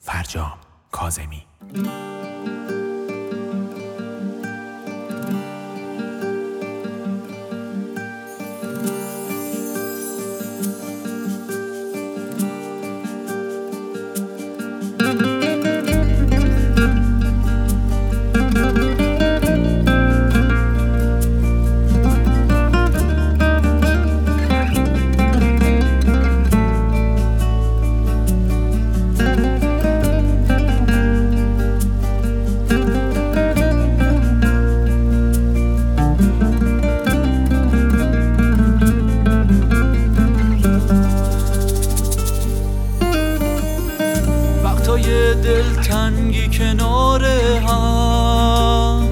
فرجام کاظمی. وقتای دلتنگی کنار هم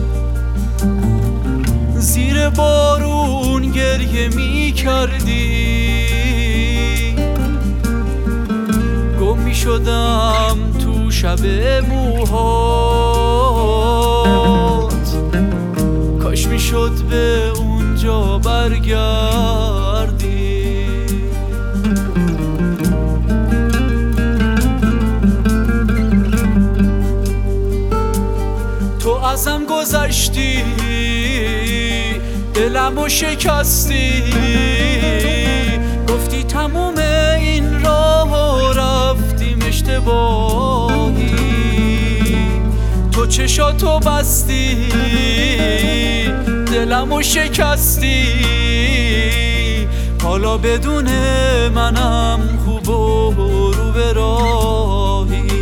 زیر بارون گریه می کردی، گم می شدم تو شب موهات، کاش می شد به اونجا برگردی. تو ازم گذشتی، دلمو شکستی، گفتی تموم این راه رفتیم اشتباهی. تو چشاتو بستی، دلمو شکستی، حالا بدون منم خوب و رو به راهی.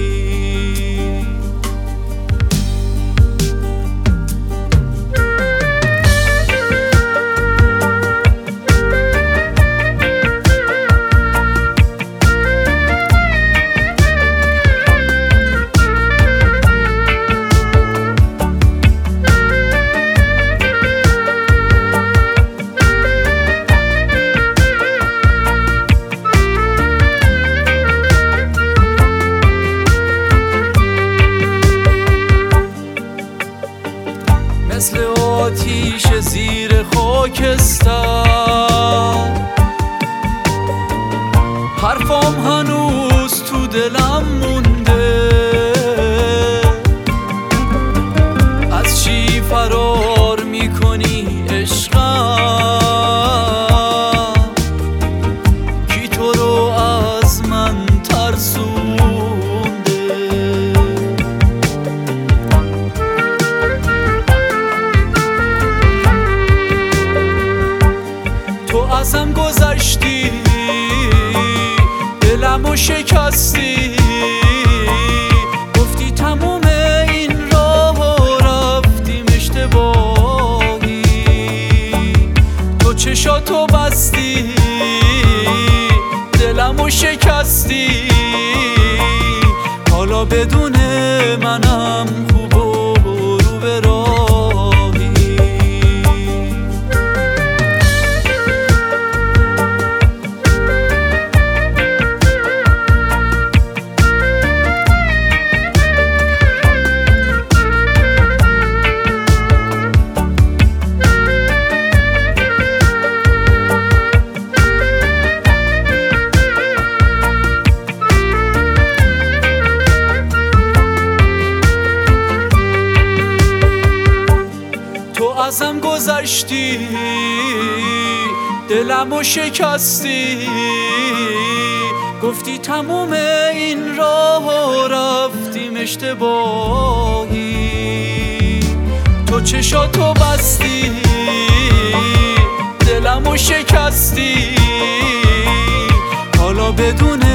مثل آتیش زیر خاکستر، حرفام هنوز تو دلم مونده. از چی فرار میکنی عشقم؟ کی تو رو از من ترسونده؟ تو ازم گذشتی، دلمو شکستی، گفتی تموم این راه رفتیم اشتباهی. تو چشاتو بستی، دلمو شکستی، حالا بدون منم خوب و رو به راهی. تو ازم گذشتی، دلمو شکستی، گفتی تموم این راه رفتیم اشتباهی. تو چشاتو بستی، دلمو شکستی، حالا بدون